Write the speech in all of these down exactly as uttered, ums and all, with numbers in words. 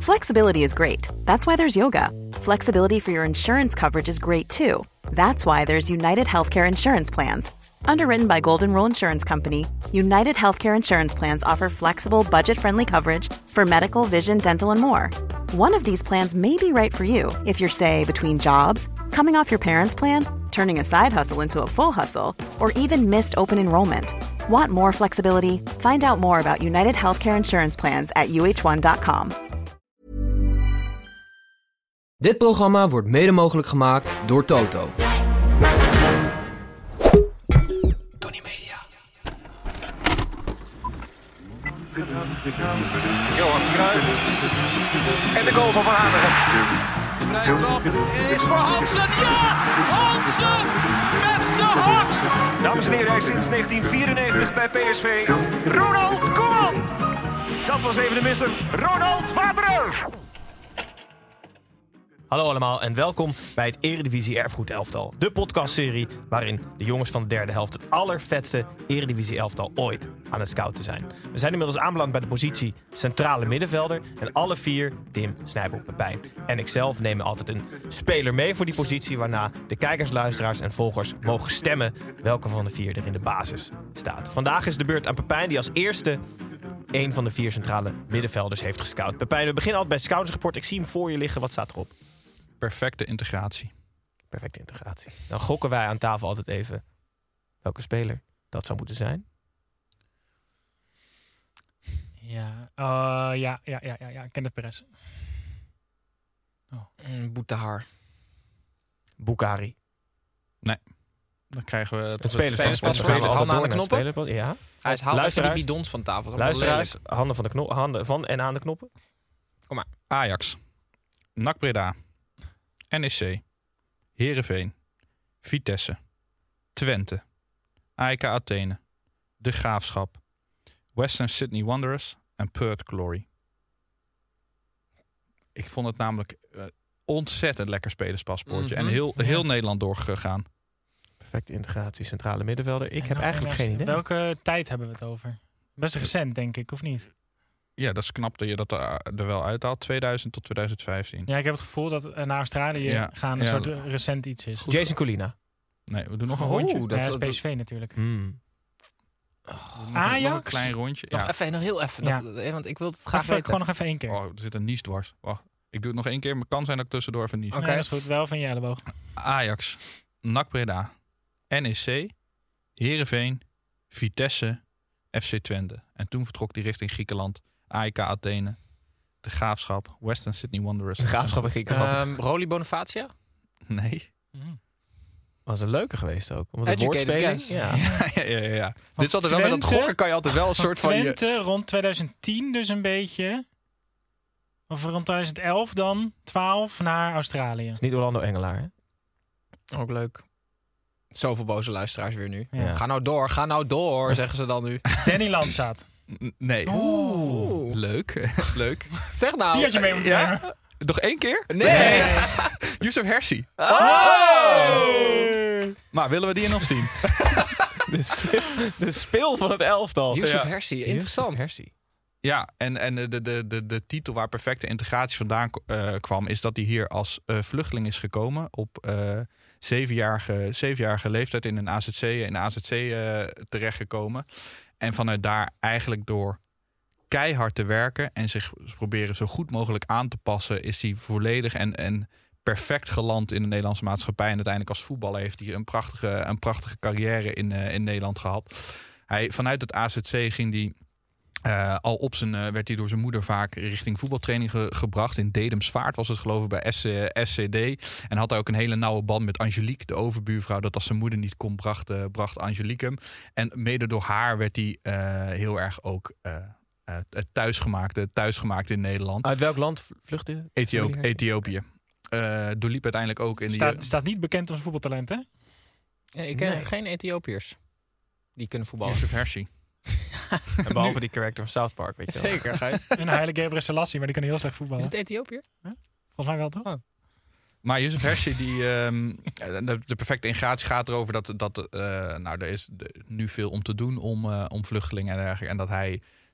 Flexibility is great. That's why there's yoga. Flexibility for your insurance coverage is great too. That's why there's United Healthcare Insurance Plans. Underwritten by Golden Rule Insurance Company, United Healthcare Insurance Plans offer flexible, budget-friendly coverage for medical, vision, dental, and more. One of these plans may be right for you if you're, say, between jobs, coming off your parents' plan, turning a side hustle into a full hustle, or even missed open enrollment. Want more flexibility? Find out more about United Healthcare Insurance Plans at U H one dot com. Dit programma wordt mede mogelijk gemaakt door Toto. Tony Media. Johan Cruijff. En de goal van Van Hanegem. De vrije trap is voor Hansen. Ja! Hansen met de hak! Dames en heren, hij is sinds negentien vierennegentig bij P S V. Ronald Koeman! Dat was even de misser. Ronald Vaterer! Hallo allemaal en welkom bij het Eredivisie Erfgoed Elftal. De podcastserie waarin de jongens van de derde helft het allervetste Eredivisie Elftal ooit aan het scouten zijn. We zijn inmiddels aanbeland bij de positie centrale middenvelder. En alle vier, Tim, Snijboek, Pepijn en ikzelf, nemen altijd een speler mee voor die positie. Waarna de kijkers, luisteraars en volgers mogen stemmen welke van de vier er in de basis staat. Vandaag is de beurt aan Pepijn, die als eerste een van de vier centrale middenvelders heeft gescout. Pepijn, we beginnen altijd bij het scoutingsrapport. Ik zie hem voor je liggen. Wat staat erop? Perfecte integratie. Perfecte integratie. Dan gokken wij aan tafel altijd even welke speler dat zou moeten zijn. Ja, uh, ja, ja, ja, ja, ja. Kenneth Perez. Oh. Mm, Boutahar. Boukari. Nee. Dan krijgen we het, het spelerspaspoort. We gaan we handen aan de knoppen. Speler, ja. Hij is haalt even de bidons van tafel. Luisteraars, handen van, de knop, handen van en aan de knoppen. Kom maar. Ajax. N A C Breda. N E C, Heerenveen, Vitesse, Twente, A E K Athene, De Graafschap, Western Sydney Wanderers en Perth Glory. Ik vond het namelijk uh, ontzettend lekker spelerspaspoortje. Mm-hmm. En heel, heel ja. Nederland doorgegaan. Perfecte integratie, centrale middenvelder. Ik en heb eigenlijk geen idee. Welke tijd hebben we het over? Best recent, denk ik, of niet? Ja, dat is knap dat je dat er wel uithaalt. tweeduizend tot tweeduizend vijftien. Ja, ik heb het gevoel dat naar Australië ja, gaan een ja, soort recent iets is. Goed. Jason Colina. Nee, we doen nog een oh, rondje. Dat, ja, dat is P S V dat, natuurlijk. Hmm. Oh, nog Ajax? Nog een klein rondje. Nog ja. even, nog heel even. Ja. Dat, want ik wil het graag even, weten. Gewoon nog even één keer. Oh, er zit een nies dwars. Wacht, ik doe het nog één keer. Maar het kan zijn dat ik tussendoor even nies. Oké, okay. Nee, dat is goed. Wel van je elleboog. Ajax, N A C Breda, N E C, Heerenveen, Vitesse, F C Twente. En toen vertrok hij richting Griekenland. A E K Athene, De Graafschap, Western Sydney Wanderers. De Graafschap in Griekenland. Um, Rolly Bonifacia? Nee. Mm. Was een leuke geweest ook. Omdat het woordspeling. Ja. ja, ja, ja, ja. Dit is altijd wel met dat gokken kan je altijd wel een soort van... Twente je... rond twintig tien dus een beetje. Of rond twintig elf dan. twaalf naar Australië. Dat is niet Orlando Engelaar, hè? Ook leuk. Zoveel boze luisteraars weer nu. Ja. Ga nou door, ga nou door, zeggen ze dan nu. Danny Landzaat. Nee. Oeh. Leuk. Leuk. Zeg nou. Die had je mee moeten ja? nemen. Nog één keer? Nee. nee. Youssef Hersi. Oh. Oh. Maar willen we die in ons team? de, speel, de speel van het elftal. Youssef ja. Hersi, interessant. Hersi. Ja, en, en de, de, de, de titel waar perfecte integratie vandaan uh, kwam... is dat hij hier als uh, vluchteling is gekomen... op uh, zevenjarige, zevenjarige leeftijd in een A Z C, in een A Z C uh, terechtgekomen. En vanuit daar eigenlijk door keihard te werken... en zich proberen zo goed mogelijk aan te passen... is hij volledig en, en perfect geland in de Nederlandse maatschappij. En uiteindelijk als voetballer heeft hij een prachtige, een prachtige carrière in, uh, in Nederland gehad. Hij, vanuit het A Z C ging hij... Uh, al op zijn uh, werd hij door zijn moeder vaak richting voetbaltraining ge- gebracht. In Dedemsvaart was het geloof ik bij S C D. En had hij ook een hele nauwe band met Angelique, de overbuurvrouw. Dat als zijn moeder niet kon, bracht, uh, bracht Angelique hem. En mede door haar werd hij uh, heel erg ook uh, uh, thuisgemaakt, thuisgemaakt in Nederland. Uit welk land vluchtte? Ethiopië. Ethiopië. Uh, doorliep uiteindelijk ook in staat, die... Staat niet bekend als voetbaltalent, hè? Ja, ik ken nee. geen Ethiopiërs die kunnen voetballen. Youssef Hersi. En behalve die character van South Park, weet je wel. Zeker, Gijs. En Haile Gebrselassie, maar die kan heel slecht voetballen. Is het Ethiopiër? Huh? Volgens mij wel, toch? Oh. Maar Youssef Hersi, die, um, de, de perfecte integratie gaat erover dat, dat uh, nou, er is nu veel om te doen om, uh, om vluchtelingen en dergelijke. En dat hij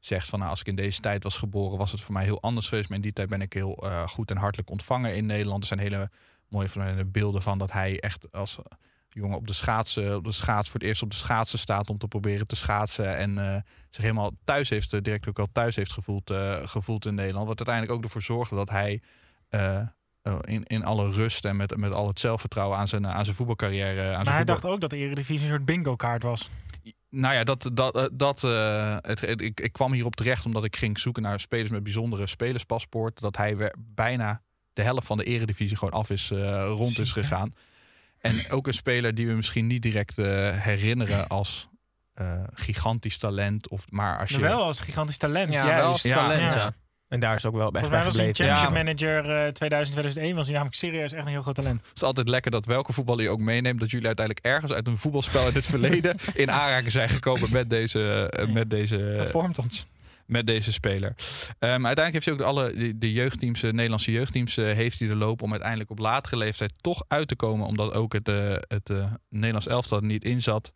zegt van... Nou, als ik in deze tijd was geboren, was het voor mij heel anders geweest. Maar in die tijd ben ik heel uh, goed en hartelijk ontvangen in Nederland. Er zijn hele mooie beelden van dat hij echt als jongen op de schaatsen, op de schaats voor het eerst op de schaatsen staat om te proberen te schaatsen. En uh, zich helemaal thuis heeft, uh, direct ook al thuis heeft gevoeld, uh, gevoeld in Nederland. Wat uiteindelijk ook ervoor zorgde dat hij uh, uh, in, in alle rust en met, met al het zelfvertrouwen aan zijn, aan zijn voetbalcarrière. Aan maar zijn hij voetbal... dacht ook dat de Eredivisie een soort bingo-kaart was. Nou ja, dat, dat, dat, uh, het, het, ik, ik kwam hierop terecht omdat ik ging zoeken naar spelers met bijzondere spelerspaspoort. Dat hij weer bijna de helft van de Eredivisie gewoon af is, uh, rond is gegaan. En ook een speler die we misschien niet direct uh, herinneren als uh, gigantisch talent. Of, maar als je... Maar wel als gigantisch talent. Ja, juist. wel als talent, ja. ja. En daar is ook wel echt bij Volgens mij was hij gebleven. Championship Ja. Manager uh, tweeduizend, tweeduizend één was hij namelijk serieus echt een heel groot talent. Het is altijd lekker dat welke voetballer je ook meeneemt, dat jullie uiteindelijk ergens uit een voetbalspel in het verleden in aanraking zijn gekomen met deze, uh, met deze, Dat vormt ons. met deze speler. Um, uiteindelijk heeft hij ook de, alle de, de jeugdteams, de Nederlandse jeugdteams, uh, heeft hij de loop om uiteindelijk op latere leeftijd toch uit te komen, omdat ook het, uh, het uh, Nederlands elftal er niet in zat.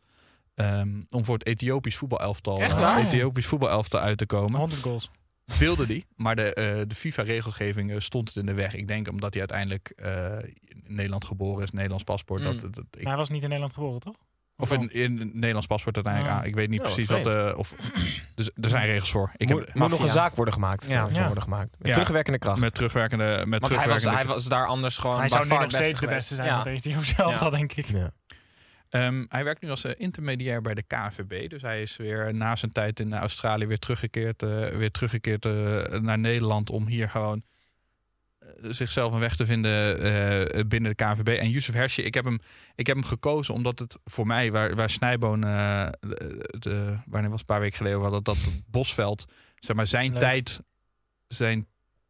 Um, om voor het Ethiopisch voetbalelftal, Echt uh, waar? Ethiopisch voetbalelftal uit te komen. honderd goals. Wilde die, maar de, uh, de FIFA-regelgeving uh, stond het in de weg. Ik denk omdat hij uiteindelijk uh, in Nederland geboren is, Nederlands paspoort. Mm. Dat, dat, ik, Maar hij was niet in Nederland geboren, toch? of in, in het Nederlands paspoort uiteindelijk. Ah. Ah, ik weet niet Oh, precies vreemd. wat. Uh, of, dus er zijn regels voor. Ik moet, heb, moet nog Mafia. een zaak worden gemaakt. Ja. Moet Ja. worden gemaakt. Met Ja. terugwerkende kracht. met terugwerkende. Met Want hij was, terugwerkende hij was daar anders gewoon Hij by zou nu far nog het beste steeds de beste zijn. geweest. Want hij heeft zelf Ja. al, denk ik. Ja. Um, hij werkt nu als uh, intermediair bij de K N V B. Dus hij is weer na zijn tijd in Australië weer teruggekeerd, uh, weer teruggekeerd uh, naar Nederland om hier gewoon uh, zichzelf een weg te vinden uh, binnen de K N V B. En Youssef Hersi, ik heb hem, ik heb hem gekozen omdat het voor mij, waar, waar Snijboon, uh, de, de, wanneer was het een paar weken geleden, dat dat Bosveld, zeg maar zijn Leuk. tijd, zijn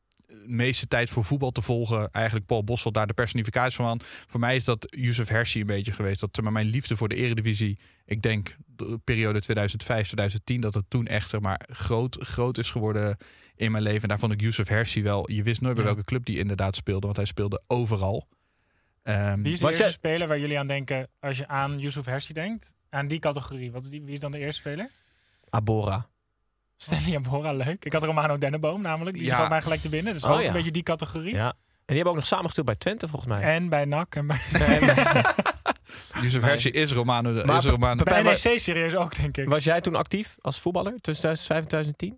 meeste tijd voor voetbal te volgen. Eigenlijk Paul Bosveld daar de personificatie van. Voor mij is dat Youssef Hersi een beetje geweest. Dat maar mijn liefde voor de Eredivisie, ik denk de periode tweeduizend vijf, tweeduizend tien, dat het toen echt zeg maar groot, groot is geworden in mijn leven. En daar vond ik Youssef Hersi wel. Je wist nooit bij Ja. welke club die inderdaad speelde, want hij speelde overal. Um, Wie is de Was eerste jij- speler waar jullie aan denken als je aan Youssef Hersi denkt? Aan die categorie. Wat is die, wie is dan de eerste speler? Abora. Stanley Abora, leuk. Ik had Romano Denneboom namelijk. Die Ja. is mij gelijk te binnen. Dat is Oh, ook ja. een beetje die categorie. Ja. En die hebben ook nog samengespeeld bij Twente volgens mij. En bij N A C. En bij, Youssef Hersi is Romano. De, Maar is Romano Pepijn, bij wa- N E C serieus ook, denk ik. Was jij toen actief als voetballer tussen tweeduizend vijf en tweeduizend tien?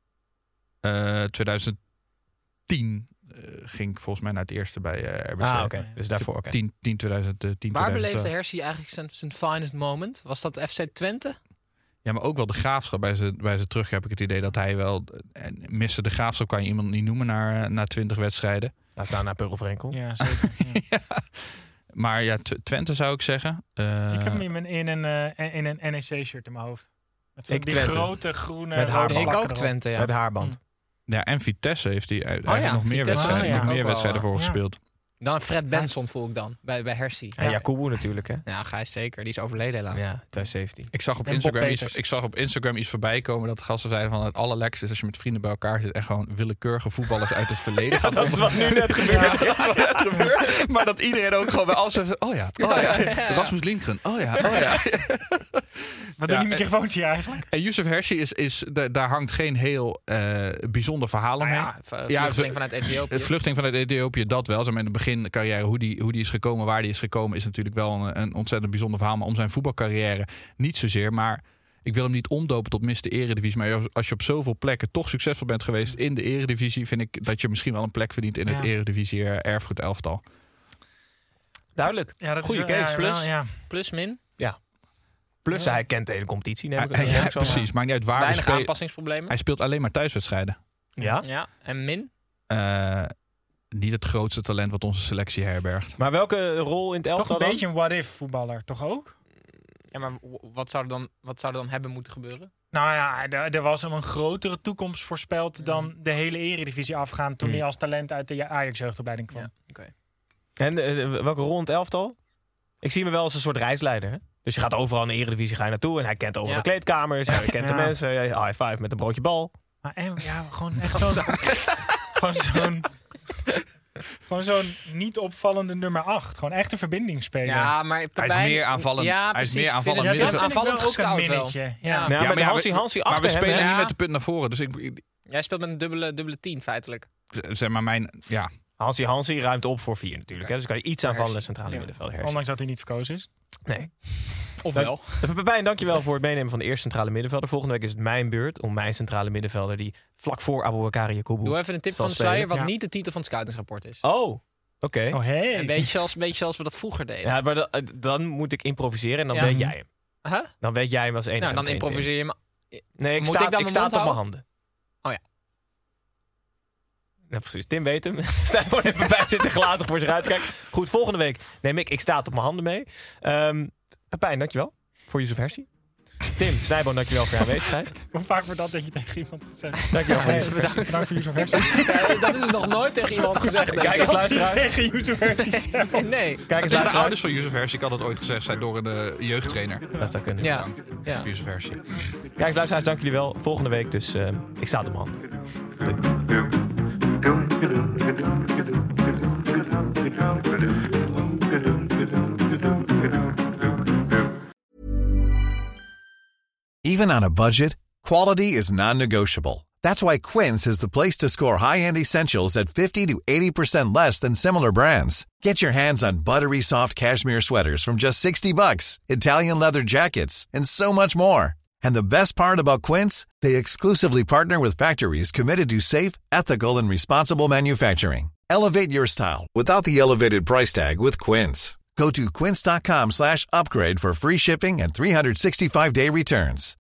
uh, tweeduizend tien uh, ging ik volgens mij naar het eerste bij uh, R B C. Ah, oké. Dus daarvoor, oké. tien, tien, tweeduizend tien, Waar tweeduizend beleefde Hersi eigenlijk zijn, zijn finest moment? Was dat F C Twente? Ja, maar ook wel de Graafschap. Bij zijn, bij zijn terug heb ik het idee dat hij wel... En mister de Graafschap kan je iemand niet noemen na, na twintig wedstrijden. Laat staan naar Purl Vrenkel. Ja, zeker. Ja. Ja. Maar ja, Tw- Twente zou ik zeggen. Uh, Ik heb hem in, mijn- in een, uh, in een N E C-shirt in mijn hoofd. Met van Ik die Twente. grote groene Met haar rode band. Ik vlakken ook erop. Twente, ja. Met haarband. ja, en Vitesse heeft hij eigenlijk ja, nog meer Vitesse wedstrijden, heeft nog hij meer ook wedstrijden wel, voor ja. gespeeld. Dan Fred Benson voel ik dan, bij, bij Hersi. En Jacobo natuurlijk, hè? Ja, Gijs zeker. Die is overleden helaas. Ja, twintig zeventien. Ik zag, op En Bob Instagram iets, Peters. ik zag op Instagram iets voorbij komen dat de gasten zeiden van het allerlekste is als je met vrienden bij elkaar zit en gewoon willekeurige voetballers uit het verleden gaat Dat is wat nu net gebeurt. Ja, dat is wat net gebeurt. Maar dat iedereen ook gewoon bij alles even... Oh ja, oh ja. Rasmus Lindgren. Oh ja, oh ja. Wat Ja, doen die microfoons hier eigenlijk? En Youssef Hersi is... is da- daar hangt geen heel uh, bijzonder verhaal Nou omheen. ja, v- Ja, vluchteling v- vanuit Ethiopië. Het vluchteling vanuit Ethiopië, dat wel. Zeg maar in de begincarrière, hoe die, hoe die is gekomen, waar die is gekomen, is natuurlijk wel een, een ontzettend bijzonder verhaal. Maar om zijn voetbalcarrière niet zozeer. Maar ik wil hem niet omdopen tot mister Eredivisie. Maar als je op zoveel plekken toch succesvol bent geweest in de Eredivisie, vind ik dat je misschien wel een plek verdient in het Ja. Eredivisie uh, erfgoed elftal. Duidelijk. Ja, dat Goeie is, wel- case. Ja, Plus. wel, ja. Plus min. Plus hij kent de hele competitie. Neem ik Hij- het ja, ook zo precies. Maakt niet uit waar we Weinig spelen. aanpassingsproblemen. Hij speelt alleen maar thuiswedstrijden. aan. Ja? Ja, en min. Uh, niet het grootste talent wat onze selectie herbergt. Maar welke rol in het Toch elftal een dan? beetje een what-if voetballer, toch ook? Ja, maar w- wat zou, er dan, wat zou er dan hebben moeten gebeuren? Nou ja, er, er was hem een grotere toekomst voorspeld dan de hele Eredivisie afgaan toen Mm. hij als talent uit de Ajax-jeugdopleiding kwam. Ja, oké. En uh, welke rol in het elftal? Ik zie me wel als een soort reisleider. Hè? Dus je gaat overal in de Eredivisie ga je naartoe. En hij kent over Ja. de kleedkamers. Hij kent de Ja. mensen. High five met een broodje bal. Maar en, ja, gewoon echt zo'n... gewoon zo'n... Gewoon zo'n niet opvallende nummer acht. Gewoon echt een verbindingsspeler. Ja, maar Hij is meer aanvallend. Ja, hij is precies. meer Ik vind aanvallend het- middenveld. ja, aanvallend Vind ik wel ook gescout een wel. minnetje. Ja. Ja. Ja, Ja, met maar ja, Hansie we- Hansie Maar we achter hem. spelen hè? niet Ja. met de punt naar voren. Dus ik, Jij speelt met een dubbele, dubbele tien feitelijk. zeg maar mijn, ja. Hansie Hansie ruimt op voor vier natuurlijk. Hè? Dus kan je iets aanvallende centrale Ja. middenvelder hersen. Ondanks dat hij niet verkozen is. Nee. Of Dank- wel. Pepijn, dankjewel voor het meenemen van de eerste centrale middenvelder. Volgende week is het mijn beurt om mijn centrale middenvelder... die vlak voor Aboubakar Yakubu Doe even een tip zal van de spelen. sluier, wat Ja. niet de titel van het scoutingsrapport is. Oh, oké. Okay. Oh, hey. Een beetje zoals, een beetje zoals we dat vroeger deden. Ja, maar dan, dan moet ik improviseren en dan Ja. weet jij hem. Huh? Dan weet jij hem als enige. Nou, dan meteen, Tim. improviseer je maar. Nee, ik Moet sta, ik dan ik mijn sta mond op mijn houden? handen. Oh ja. Ja, precies. Tim weet hem. Snijboon even bij zitten glazig voor zich uit te kijken. Goed, volgende week neem ik Ik sta op mijn handen mee. Um, Pepijn, dankjewel voor Yusuf Hersi. Tim, Snijboon, dankjewel voor je aanwezigheid. Hoe vaak wordt dat dat je tegen iemand gezegd? Dankjewel voor Hey, Yusuf bedankt, Hersi. bedankt voor Yusuf Hersi. Ja, dat is nog nooit tegen iemand gezegd. denk Kijk ik. eens, Als hij luisteraars. tegen Yusuf Hersi zelf. Nee. Kijk eens, Tegen de luisteraars. ouders van Yusuf Hersi kan dat ooit gezegd zijn door een uh, jeugdtrainer. Dat zou kunnen. Ja. ja. Yusuf Hersi. Kijk eens, luisteraars, dank jullie wel. Volgende week dus uh, Ik sta op mijn handen. Even on a budget, quality is non-negotiable. That's why Quince is the place to score high-end essentials at fifty to eighty percent less than similar brands. Get your hands on buttery soft cashmere sweaters from just sixty bucks, Italian leather jackets, and so much more. And the best part about Quince, they exclusively partner with factories committed to safe, ethical, and responsible manufacturing. Elevate your style without the elevated price tag with Quince. Go to quince.com slash upgrade for free shipping and three sixty-five day returns.